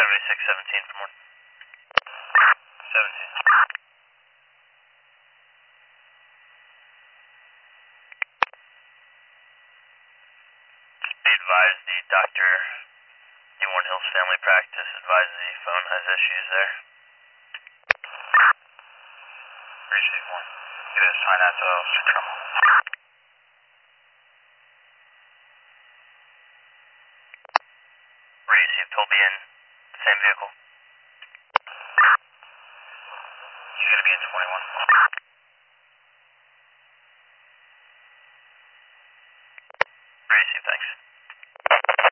7617 for morning. 17. Just be advised, the doctor, Newborn Hills Family Practice, advised the phone has issues there. Receive one. It is fine at the trouble. Received, will be in same vehicle. She's gonna be in 21.